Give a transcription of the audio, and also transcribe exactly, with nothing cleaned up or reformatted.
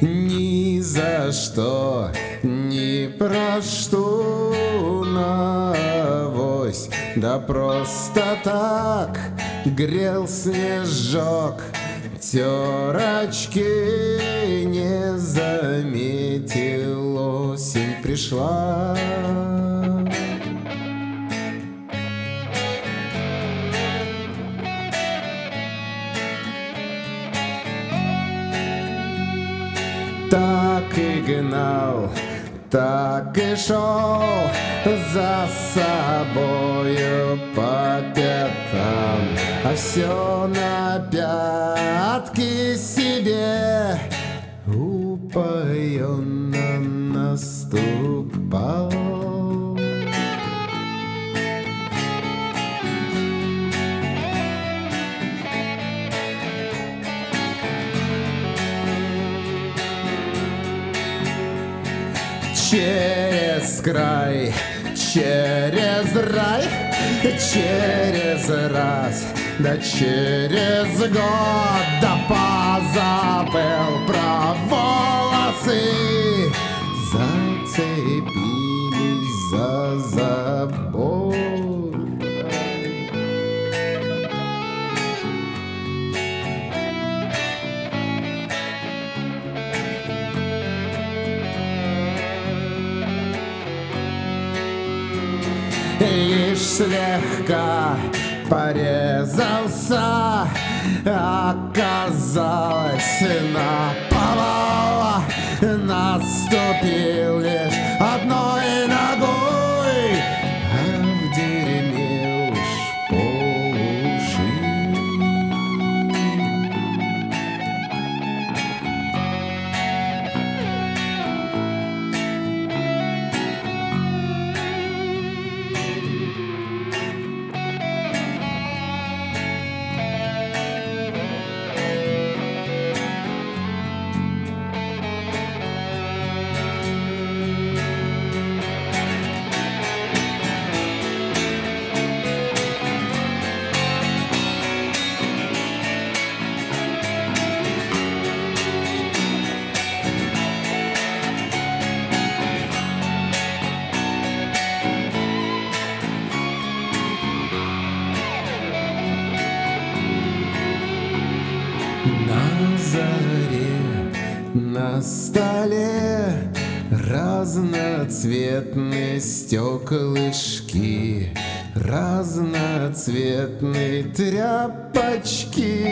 Ни за что, ни про что навось, да просто так грел снежок. Тер очки, не заметил, осень пришла. Так и гнал, так и шел за собою по пятам, а все на пятки себе упоенно наступал. Через край, через рай, через раз, да через год, да позабыл про волосы, зацепились за забор. Лишь слегка порезался, оказалось, наповал, наступил лишь одной ногой, а в дерьме уж по уши. На заре, на столе разноцветные стеклышки, разноцветные тряпочки.